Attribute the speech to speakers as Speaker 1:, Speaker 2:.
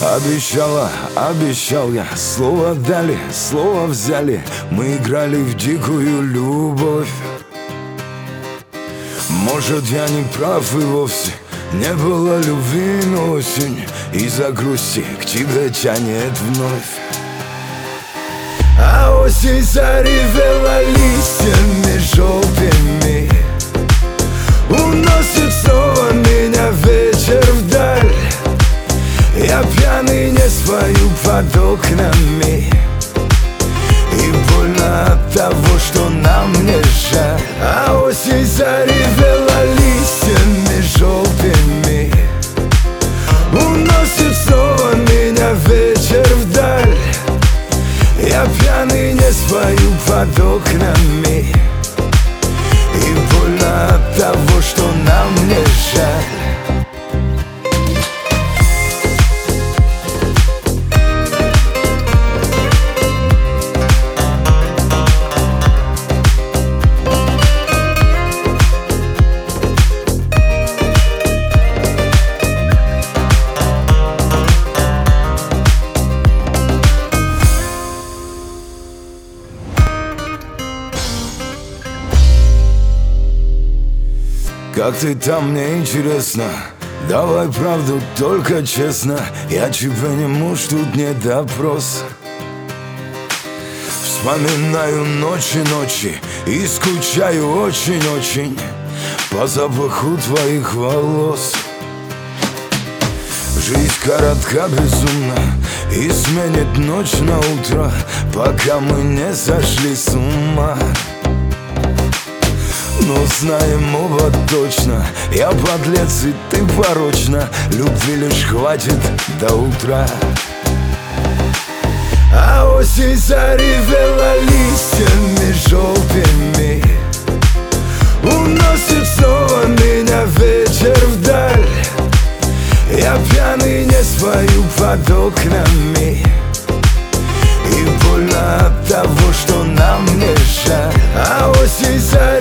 Speaker 1: Обещала, обещал я, слово дали, слово взяли. Мы играли в дикую любовь. Может, я не прав и вовсе не было любви, но осень из-за грусти к тебе тянет вновь. А осень заревела листьями желтыми, уносит снова меня вечер вдаль. Я пьяный не спою под окнами, и больно от того, что нам не жаль. А осень заревела листьями желтыми, уносит снова меня вечер вдаль. Я пьяный не спою под окнами, и больно от того, что нам не жаль. Как ты там, мне интересно, давай правду, только честно. Я тебе не муж, тут не допрос. Вспоминаю ночи и скучаю очень-очень по запаху твоих волос. Жизнь коротка, безумна, и сменит ночь на утро, пока мы не сошли с ума. Но знаем оба точно, я подлец и ты порочна, любви лишь хватит до утра. А осень заревела листьями желтыми, уносит снова меня вечер вдаль. Я пьяный не спою под окнами, и больно от того, что нам не жаль. А осень заревела